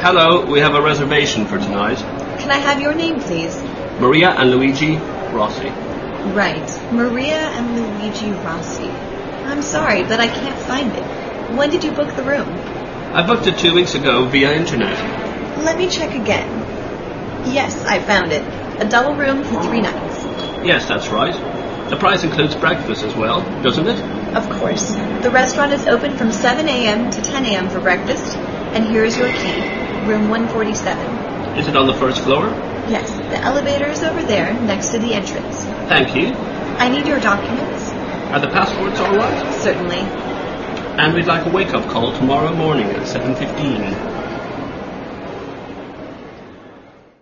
Hello, we have a reservation for tonight. Can I have your name, please? Maria and Luigi Rossi. Right, Maria and Luigi Rossi. I'm sorry, but I can't find it. When did you book the room? I booked it 2 weeks ago via internet. Let me check again. Yes, I found it. A double room for 3 nights. Yes, that's right. The price includes breakfast as well, doesn't it? Of course. The restaurant is open from 7 a.m. to 10 a.m. for breakfast, and here is your key, room 147. Is it on the first floor? Yes, the elevator is over there, next to the entrance. Thank you. I need your documents. Are the passports all right? Certainly. And we'd like a wake-up call tomorrow morning at 7:15.